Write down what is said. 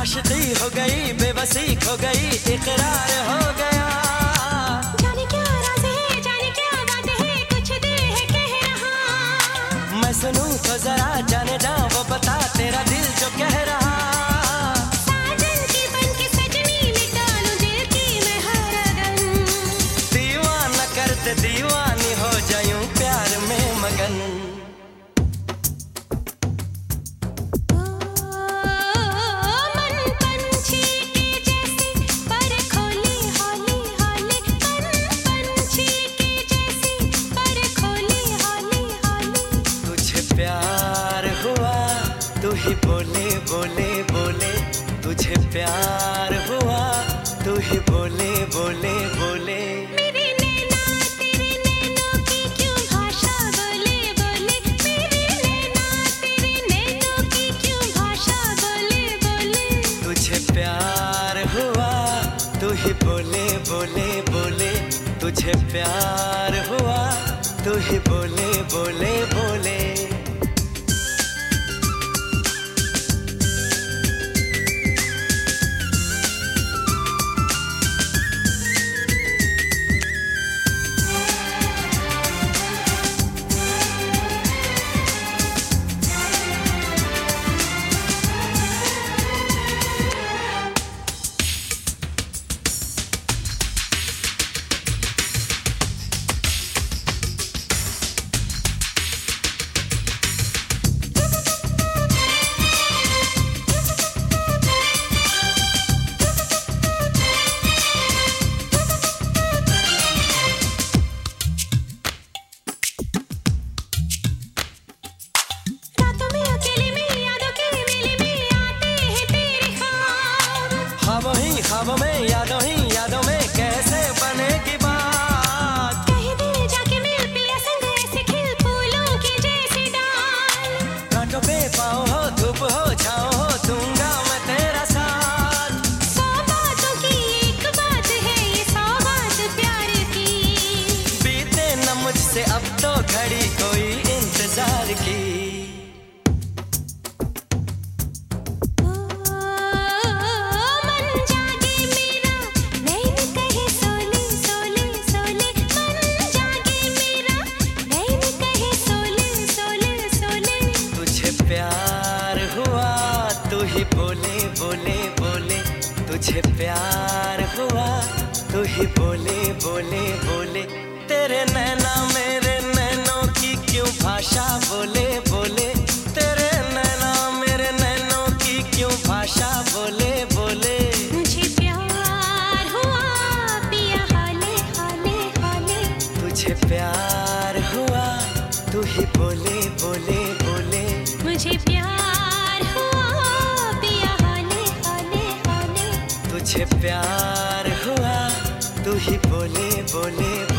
आशिकी हो गई, बेबसी खो गई, इकरार हो गया। जाने क्या राज है, जाने क्या बात है, कुछ दिल है कह रहा। मैं सुनूं तो जरा जाने जा, वो बता तेरा दिल जो कह रहा। साजन की बन के सजनी मिटा लूं दिल की मैं हर अगन। दीवाना कर दे, दीवानी हो जायूं प्यार में मगन। प्यार हुआ तू ही बोले बोले बोले, तुझे प्यार हुआ तू ही बोले बोले बोले। मेरे नैना तेरे नैनों की क्यों भाषा बोले बोले, मेरे नैना तेरे नैनों की क्यों भाषा बोले बोले। तुझे प्यार हुआ तू ही बोले बोले बोले, तुझे प्यार हुआ तू ही बोले बोले बोले। ख्वाबों में यादों में कैसे बनेगी बात। कहीं दिल जाके मिल पिया संग ऐसे खिल फूलों की जैसी डाल। कांटों पे पाँव हो, धूप हो, छाँव हो, दूंगा मैं तेरा साथ। 100 बातों की एक बात है ये, 100 बात प्यार की। बीते न मुझसे अब तो घड़ी कोई इंतजार की। प्यार हुआ तू ही बोले बोले बोले, तुझे प्यार हुआ तू ही बोले बोले बोले। तेरे नैना मेरे नैनों की क्यों भाषा बोले बोले, तेरे नैना मेरे नैनों की क्यों भाषा बोले बोले। मुझे प्यार हुआ पिया हाले हाले हाले, तुझे प्यार हुआ तू ही बोले बोले बोले। मुझे प्यार हुआ पिया हाले हाले हाले, तुझे प्यार हुआ तू ही बोले बोले।